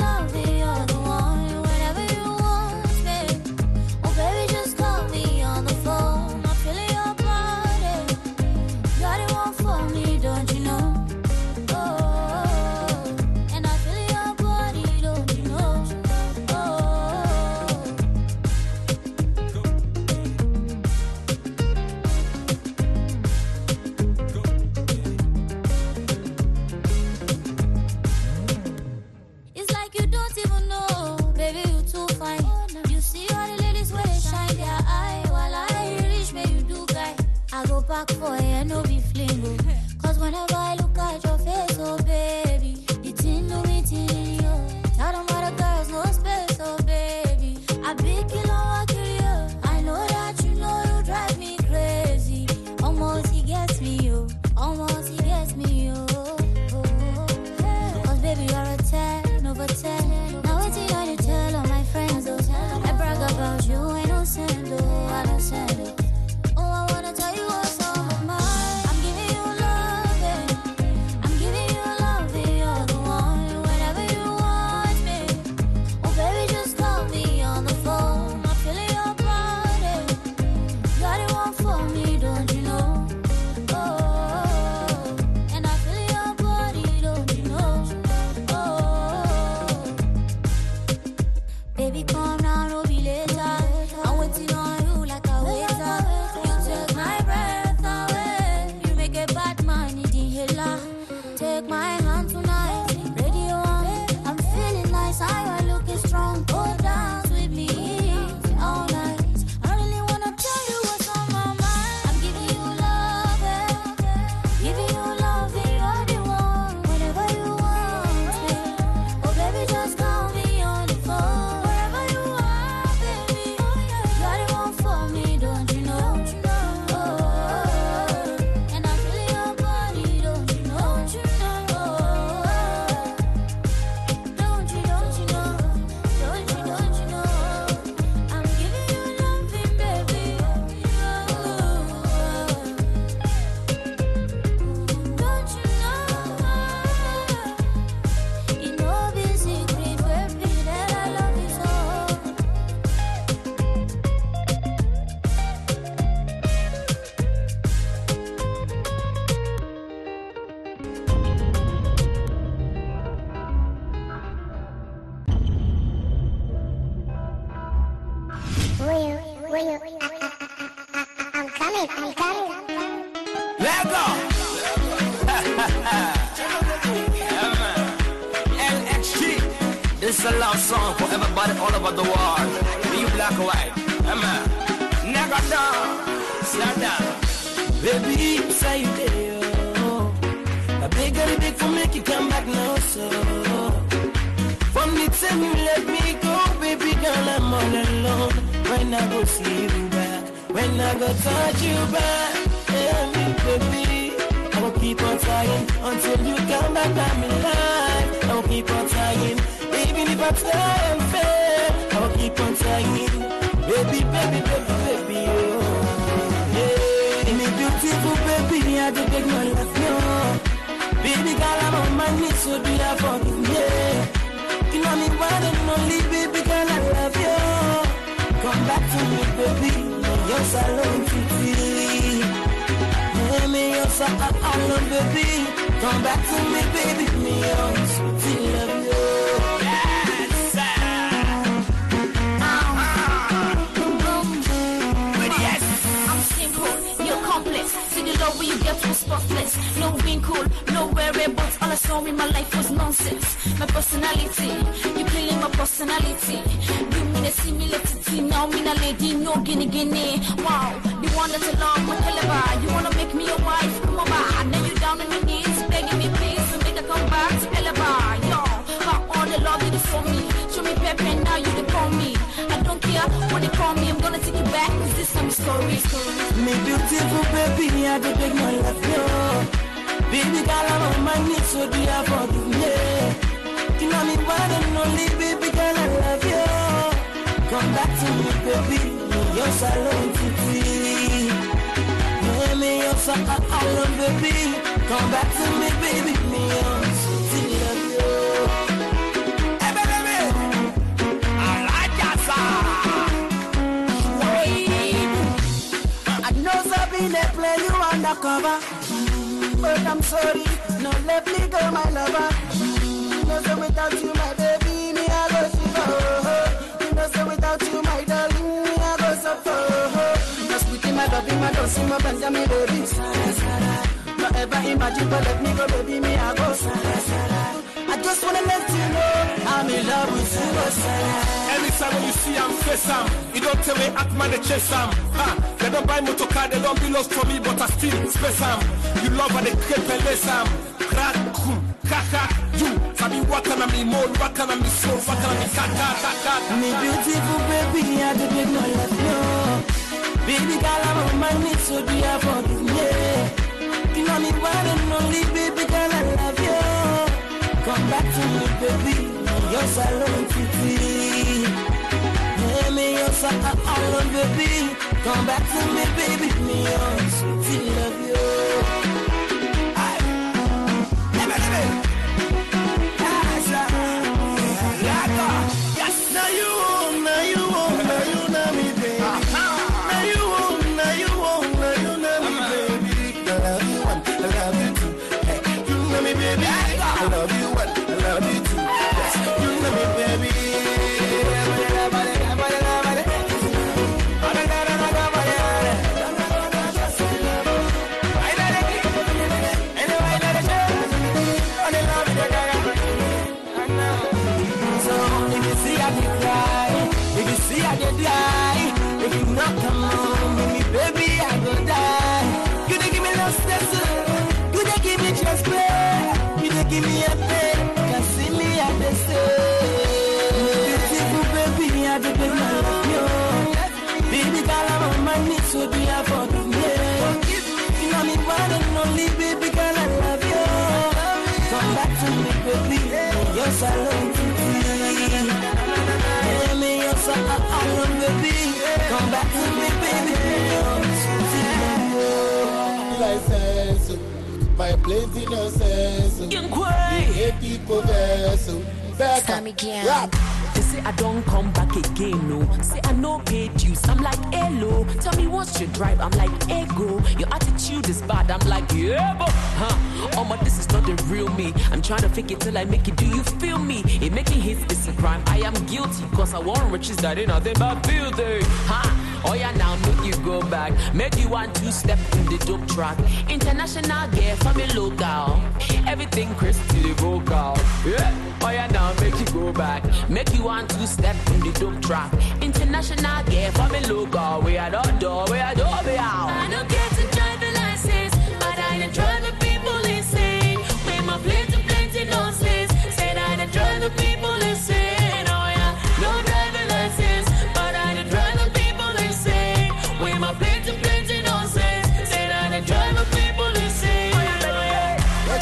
for you, no be flingo. Cause whenever I look at your face, oh baby, the thing do me till you. Tell them all the girls, no space, oh baby. I big kilo, I kill you. I know that you know you drive me crazy. Almost he gets me, you. Almost he gets me, you. Cause baby, you're a 10 over 10. Now it's the only tell all my friends, oh. I brag about you, I don't send, oh. I don't send, oh. Oh, I wanna tell you what's on my mind. I'm giving you love, I'm giving you love, you're the one. Whenever you want me, oh baby, just call me on the phone. I'm feeling your body, you're the one for me, don't you know? Oh, and I feel your body, don't you know? Oh, baby, calm down, don't be later. I'm waiting on you like a waiter. You take my breath away. You make a bad man need inhaler. Take my hand tonight, radio on. I'm feeling nice, I am looking strong. Go dance with me all night. I really wanna tell you what's on my mind. I'm giving you love, giving you love, you're the one. Whenever you want me, oh baby, just call me on the phone. Wherever you are, baby, you're the one for me, don't you know? Oh, and I feel your body, don't you know? Don't you know? Don't you know? Don't you know? I'm giving you loving, baby. Don't you know? You know this secret, baby, that I love you so. I'm coming. Let go. LXG. This is a love song for everybody all over the world. Be black or white. Never down. Slow down. Baby, say you there. A big for make you come back now, so. From the time you let me go, baby girl, I'm all alone. When I go see you back, when I go touch you back, yeah, me, baby, I will keep on trying until you come back by my life. I will keep on trying, even if I try and fail. I will keep on trying, baby, oh, yeah. Me beautiful baby, I just beg my life, no. Baby girl, I'm on my knees, so do you forgive me? You know me one and only, baby girl, I love you. Come back to me, baby. You're salon titi. Me you're so alone, baby. Come back to me, baby. Me you're sweet, love you. Yes, I'm simple, you're complex. See the love where you get to spotless. No wrinkle, no wearables. All I saw in my life was nonsense. My personality, you killing my personality. You mean a similarity, now mean a lady, no guinea. Wow, the one that I love, my caliber. You wanna make me your wife? Come on, back. Now you down on your knees, begging me please to make a comeback to Elaba. Yo, how all the love you do for me. Show me pepper, now you dey call me. I don't care when they call me, I'm gonna take you back. Cause this time story. Me beautiful baby, I just beg my love, yo. Baby girl, I'm on my knees, so do you forgive me? You know me one and only, baby girl, I love you. Come back to me, baby. You're so alone, titi. Me, you're so alone, baby. Come back to me, baby. Me, you're sweet, love you. Hey, baby, I like your song. I know Sabine play you undercover, but I'm sorry, no let me go, my lover. You know so without you, my baby, me I go shiver. You know so without you, my darling, me I go suffer. Just within my love, my dose, my Benjamin, baby. Not ever imagine, but let me go, baby, me I go. I just wanna let you know I'm in love with suicide. Anytime when you see I'm face am, you don't tell me act man they chase am. They don't buy motor car, they don't be lost for me, but I still space am. You love and they crepe and lace am. Crack, boom, kaka, you. Sabi what can I me more, what can I me soul, what can I me kaka. Me beautiful baby, I don't need no love, no. Baby girl, I'm on my knees, so do you forgive me? You know me one and only, baby girl, I love you. Come back to me, baby. You're salon titi. Hey, me, you're salon, baby. Come back to me, baby. Me, you're sweetie, love you. Yes, now you own, now you own, now you know me, baby. Now you own, now you own, now you know me, baby. I love you one, I love you two. Hey, you know me, baby. I love you one, I love you two. Yes, you know me, baby. If you not come on with me, baby, I go die. You dey give me love steps, you dey give me just play, you dey give me a pen, can see me at the same. Beautiful baby, I dey beg my love you. Baby girl, I'm on my knees, so do you forgive me? You know me one and only, baby girl, I love you. Come back to me, baby, you're salon titi. I love baby. Come back to me, baby. License, my place innocence. You people vessel. Rap. They say I don't come back again, no. Say I no paid dues, I'm like, hello. Tell me what's your drive, I'm like, ego. Your attitude is bad, I'm like, yeah, but oh my, this is not the real me. I'm trying to fake it till I make it, do you feel me? It making hits is a crime, I am guilty. Cause I want riches that ain't nothing but filthy. Oh yeah, now make you go back. Make you want to step in the dope track. International gear for me local. Everything crisp to the vocal. Yeah. Oh yeah, now make you go back. Make you want to step in the dope track. International gear for me local. We are the door, we are the door, we are. I don't get to drive a license, but I done drive the people insane. With my plenty nonsense. Said I done drive the people insane. Oh yeah, no driving license, but I done drive the people insane. With my plenty nonsense. Said I done drive the people insane. Oh yeah,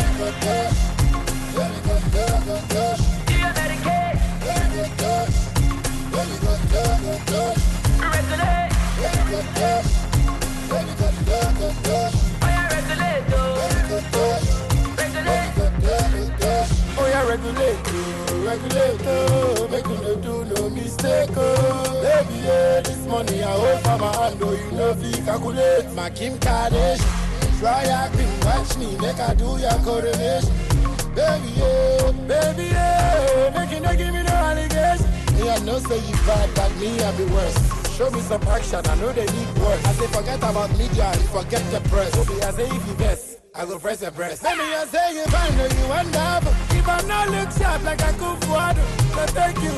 regulator, make you no do no mistake, oh. Baby, yeah, this money I hold for my hand, oh, you know if you calculate. My Kim Kardashian, try acting, watch me, make I do your coronation. Baby, yeah, make you no give me no allegation. Me, I know say you bad, but me, I be worse. Show me some action, I know they need work. I say forget about media and forget the press. Okay, I say if you best, I go press the breast. Baby, I say if I know you wonderful. If I'm not look sharp like a good water, so thank you,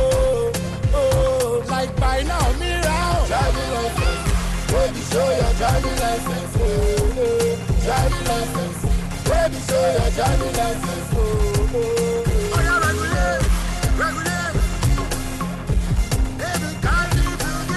oh. Like by now, me round. Driving license, baby, show your driving license, oh. Driving license, baby, show your driving license, oh. Oh, yeah, regulate. Baby, can't leave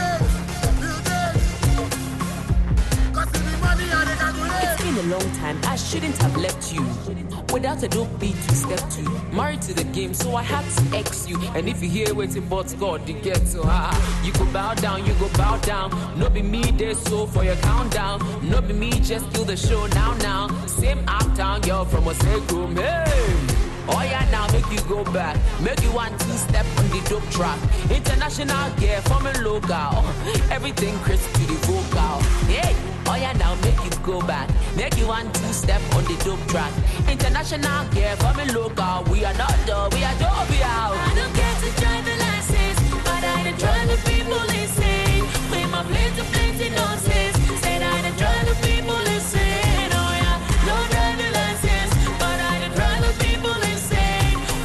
cause if the money and they calculate. It's been a long time, I shouldn't have left you without a dope beat to step to. Married to the game, so I had to X you. And if you hear waiting but God, you get so you go bow down, you go bow down. No be me there, so for your countdown. No be me, just kill the show now. Same uptown girl from a room, hey. Oh yeah, now make you go back. Make you want to step on the dope track. International gear from a local. Everything crisp to the vocal. Hey, oh yeah, now make you go back. Make you want to step on the dope track. International gear from a local. We are not done, we are done, we are. I don't get to drive a license, but I done drive the people insane. With my plenty nonsense. Said I done drive the people insane. Oh yeah, no driving license, but I done drive the people insane.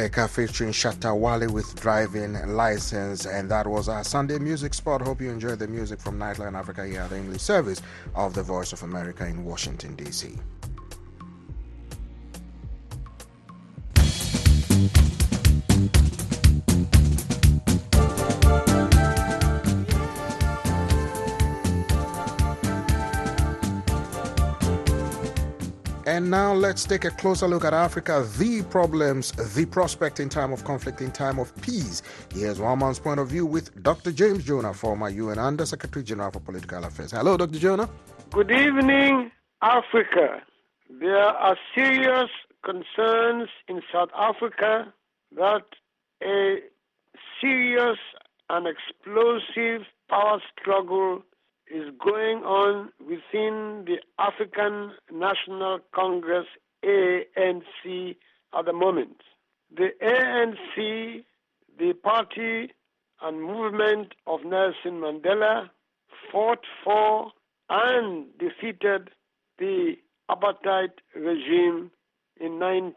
Monica featuring Shatta Wale with Driving License. And that was our Sunday music spot. Hope you enjoyed the music from Nightline Africa here at the English service of the Voice of America in Washington, D.C. And now let's take a closer look at Africa, the problems, the prospect in time of conflict, in time of peace. Here's one man's point of view with Dr. James Jonah, former UN Under Secretary General for Political Affairs. Hello, Dr. Jonah. Good evening, Africa. There are serious concerns in South Africa that a serious and explosive power struggle is going on within the African National Congress, ANC, at the moment. The ANC, the party and movement of Nelson Mandela, fought for and defeated the apartheid regime in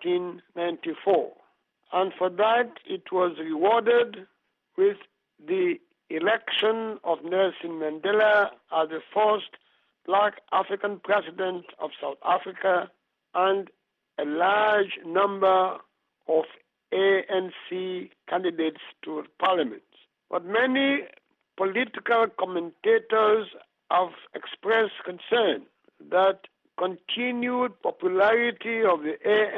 1994. And for that, it was rewarded with the election of Nelson Mandela as the first black African president of South Africa and a large number of ANC candidates to parliament. But many political commentators have expressed concern that continued popularity of the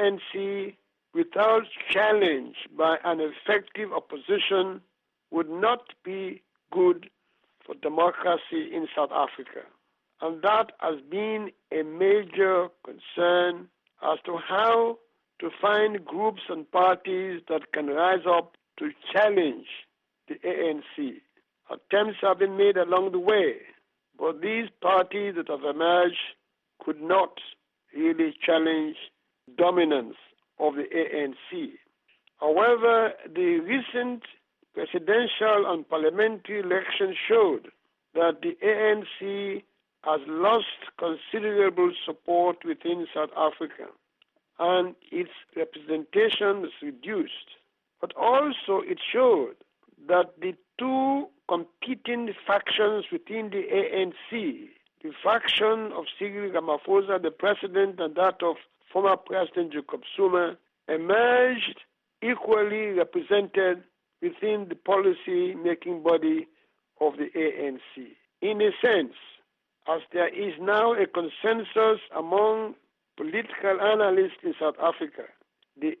ANC without challenge by an effective opposition would not be good for democracy in South Africa. And that has been a major concern as to how to find groups and parties that can rise up to challenge the ANC. Attempts have been made along the way, but these parties that have emerged could not really challenge dominance of the ANC. However, the recent presidential and parliamentary elections showed that the ANC has lost considerable support within South Africa and its representation is reduced. But also it showed that the two competing factions within the ANC, the faction of Cyril Ramaphosa, the president, and that of former President Jacob Zuma, emerged equally represented within the policy-making body of the ANC. In a sense, as there is now a consensus among political analysts in South Africa, the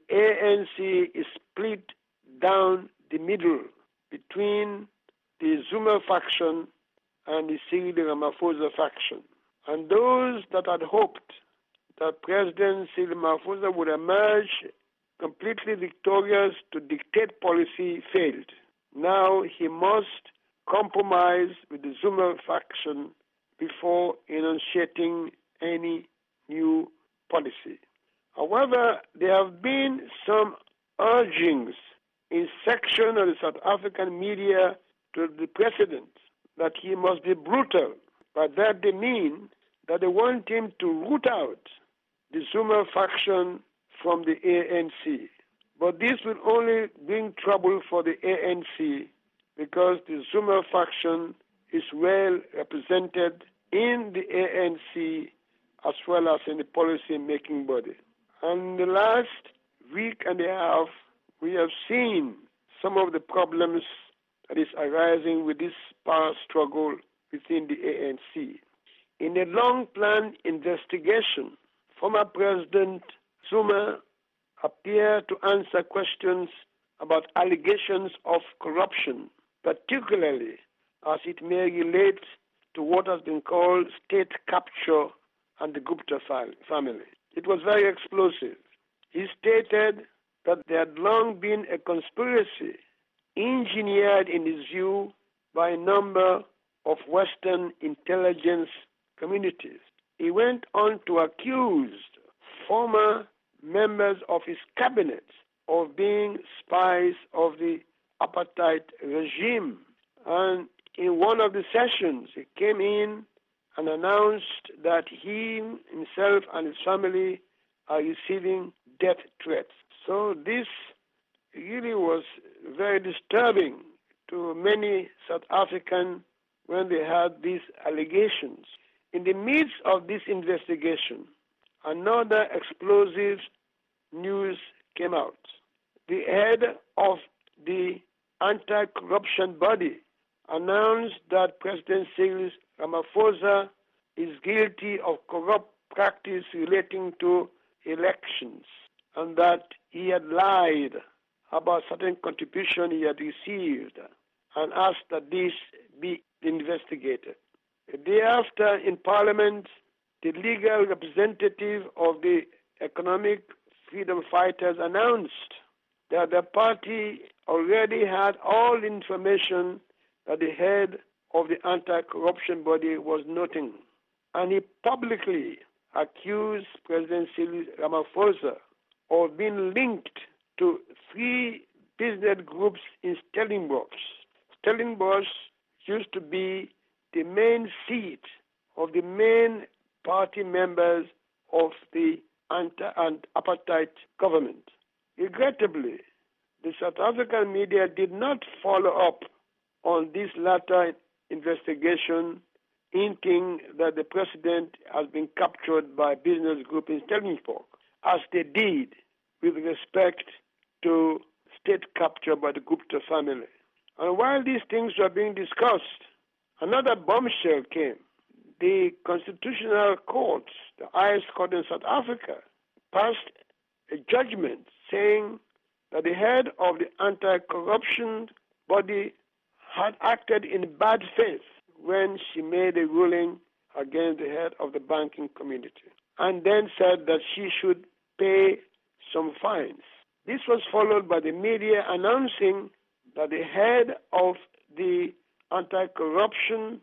ANC is split down the middle between the Zuma faction and the Cyril Ramaphosa faction. And those that had hoped that President Cyril Ramaphosa would emerge completely victorious to dictate policy failed. Now he must compromise with the Zuma faction before enunciating any new policy. However, there have been some urgings in section of the South African media to the president that he must be brutal. By that they mean that they want him to root out the Zuma faction from the ANC. But this will only bring trouble for the ANC because the Zuma faction is well represented in the ANC as well as in the policy-making body. And in the last week and a half, we have seen some of the problems that is arising with this power struggle within the ANC. In a long-planned investigation, former President Zuma appeared to answer questions about allegations of corruption, particularly as it may relate to what has been called state capture and the Gupta family. It was very explosive. He stated that there had long been a conspiracy engineered, in his view, by a number of Western intelligence communities. He went on to accuse former members of his cabinet of being spies of the apartheid regime. And in one of the sessions, he came in and announced that he himself and his family are receiving death threats. So this really was very disturbing to many South Africans when they had these allegations. In the midst of this investigation, another explosive news came out. The head of the anti-corruption body announced that President Cyril Ramaphosa is guilty of corrupt practice relating to elections and that he had lied about certain contribution he had received and asked that this be investigated. The day after, in Parliament, the legal representative of the economic freedom fighters announced that the party already had all information that the head of the anti-corruption body was noting. And he publicly accused President Cyril Ramaphosa of being linked to 3 business groups in Stellenbosch. Stellenbosch used to be the main seat of the main party members of the anti-apartheid government. Regrettably, the South African media did not follow up on this latter investigation, hinting that the president has been captured by a business group in Stellenbosch, as they did with respect to state capture by the Gupta family. And while these things were being discussed, another bombshell came. The Constitutional Court, the highest court in South Africa, passed a judgment saying that the head of the anti-corruption body had acted in bad faith when she made a ruling against the head of the banking community, and then said that she should pay some fines. This was followed by the media announcing that the head of the anti-corruption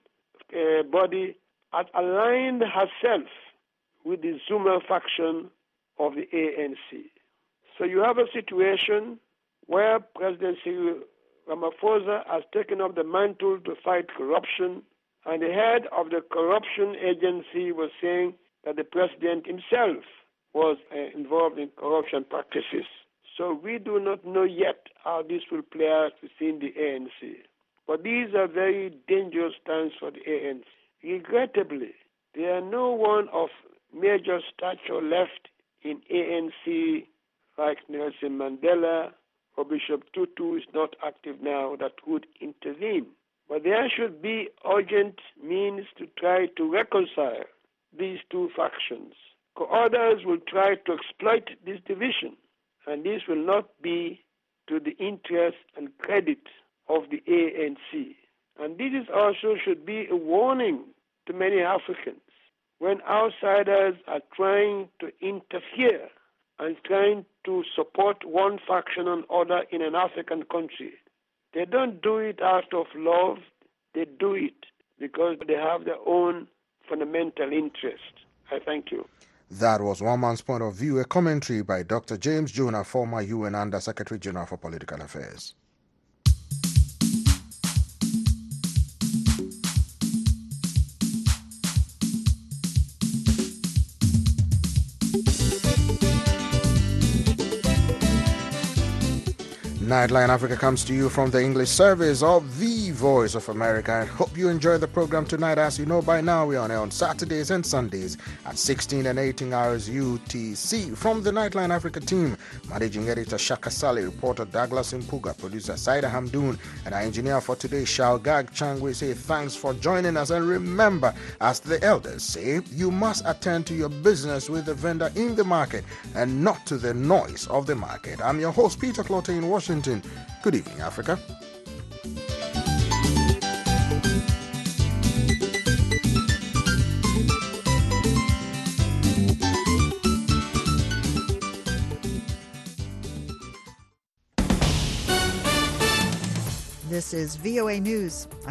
body had aligned herself with the Zuma faction of the ANC. So you have a situation where President Cyril Ramaphosa has taken up the mantle to fight corruption, and the head of the corruption agency was saying that the president himself was involved in corruption practices. So we do not know yet how this will play out within the ANC. But these are very dangerous times for the ANC. Regrettably, there are no one of major stature left in ANC like Nelson Mandela or Bishop Tutu is not active now that would intervene. But there should be urgent means to try to reconcile these two factions. Others will try to exploit this division, and this will not be to the interest and credit of the ANC. And this is also should be a warning to many Africans when outsiders are trying to interfere and trying to support one faction or other in an African country. They don't do it out of love, they do it because they have their own fundamental interest. I thank you. That was One Man's Point of View, a commentary by Dr. James Jonah, former UN Under Secretary General for Political Affairs. Nightline Africa comes to you from the English service of the Voice of America. I hope you enjoy the program tonight. As you know by now, we are on Saturdays and Sundays at 16 and 18 hours UTC. From the Nightline Africa team, Managing Editor Shaka Sali, reporter Douglas Impuga, producer Saida Hamdoun, and our engineer for today, Shao Gag Chang. We say thanks for joining us. And remember, as the elders say, you must attend to your business with the vendor in the market and not to the noise of the market. I'm your host, Peter Clotte in Washington. Good evening, Africa. This is VOA News.